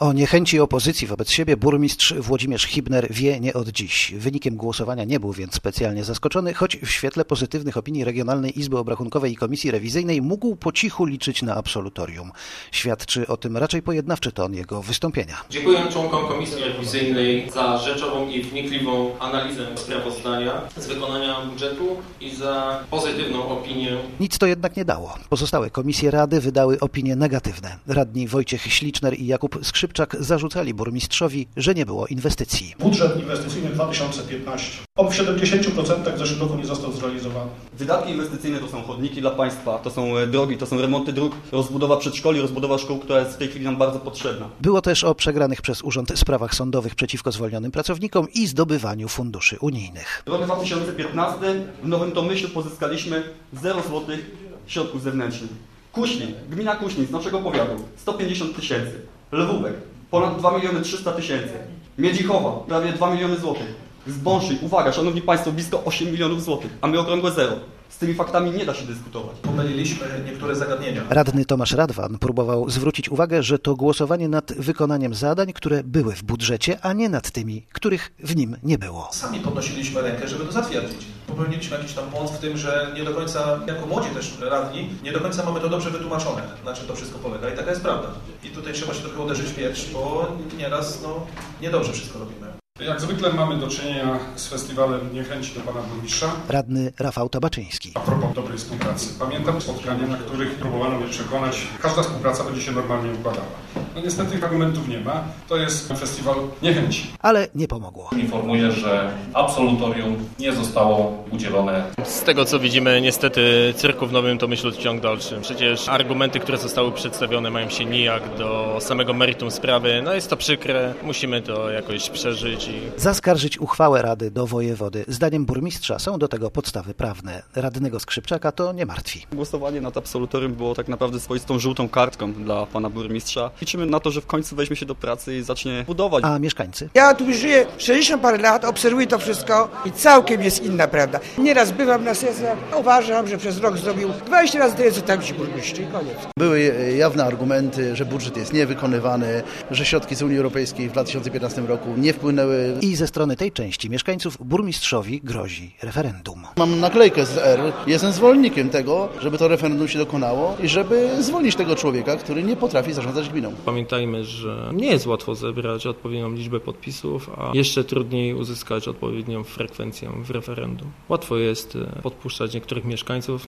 O niechęci opozycji wobec siebie burmistrz Włodzimierz Hibner wie nie od dziś. Wynikiem głosowania nie był więc specjalnie zaskoczony, choć w świetle pozytywnych opinii Regionalnej Izby Obrachunkowej i Komisji Rewizyjnej mógł po cichu liczyć na absolutorium. Świadczy o tym raczej pojednawczy ton jego wystąpienia. Dziękuję członkom Komisji Rewizyjnej za rzeczową i wnikliwą analizę sprawozdania z wykonania budżetu i za pozytywną opinię. Nic to jednak nie dało. Pozostałe komisje Rady wydały opinie negatywne. Radni Wojciech Śliczner i Jakub Skrzypczak zarzucali burmistrzowi, że nie było inwestycji. Budżet inwestycyjny 2015 w 70% w zeszłym roku nie został zrealizowany. Wydatki inwestycyjne to są chodniki dla państwa, to są drogi, to są remonty dróg, rozbudowa przedszkoli, rozbudowa szkół, która jest w tej chwili nam bardzo potrzebna. Było też o przegranych przez urząd sprawach sądowych przeciwko zwolnionym pracownikom i zdobywaniu funduszy unijnych. W roku 2015 w Nowym Tomyślu pozyskaliśmy 0 zł środków zewnętrznych. Kuślin, gmina Kuślin z naszego powiatu 150 000, Lwówek ponad 2 300 000, Miedzichowa prawie 2 miliony złotych. Zbąszyj, uwaga, szanowni państwo, blisko 8 milionów złotych, a my okrągłe zero. Z tymi faktami nie da się dyskutować. Pomyliliśmy niektóre zagadnienia. Radny Tomasz Radwan próbował zwrócić uwagę, że to głosowanie nad wykonaniem zadań, które były w budżecie, a nie nad tymi, których w nim nie było. Sami podnosiliśmy rękę, żeby to zatwierdzić. Popełniliśmy jakiś tam błąd w tym, że nie do końca, jako młodzi też radni, nie do końca mamy to dobrze wytłumaczone, na czym to wszystko polega. I taka jest prawda. I tutaj trzeba się trochę uderzyć w pierś, bo nieraz niedobrze wszystko robimy. Jak zwykle mamy do czynienia z festiwalem niechęci do pana burmistrza. Radny Rafał Tabaczyński. A propos dobrej współpracy. Pamiętam spotkania, na których próbowano mnie przekonać, każda współpraca będzie się normalnie układała. No niestety tych argumentów nie ma. To jest festiwal niechęci. Ale nie pomogło. Informuję, że absolutorium nie zostało udzielone. Z tego co widzimy, niestety cyrku w Nowym Tomyślu ciąg dalszy. Przecież argumenty, które zostały przedstawione, mają się nijak do samego meritum sprawy. No jest to przykre, musimy to jakoś przeżyć. Zaskarżyć uchwałę Rady do wojewody. Zdaniem burmistrza są do tego podstawy prawne. Radnego Skrzypczaka to nie martwi. Głosowanie nad absolutorium było tak naprawdę swoistą żółtą kartką dla pana burmistrza. Liczymy na to, że w końcu weźmie się do pracy i zacznie budować. A mieszkańcy? Ja tu żyję 60 parę lat, obserwuję to wszystko i całkiem jest inna prawda. Nieraz bywam na sesjach, uważam, że przez rok zrobił 20 razy tyle, co tam ci burmistrz i koniec. Były jawne argumenty, że budżet jest niewykonywany, że środki z Unii Europejskiej w 2015 roku nie wpłynęły. I ze strony tej części mieszkańców burmistrzowi grozi referendum. Mam naklejkę z R. Jestem zwolennikiem tego, żeby to referendum się dokonało i żeby zwolnić tego człowieka, który nie potrafi zarządzać gminą. Pamiętajmy, że nie jest łatwo zebrać odpowiednią liczbę podpisów, a jeszcze trudniej uzyskać odpowiednią frekwencję w referendum. Łatwo jest podpuszczać niektórych mieszkańców,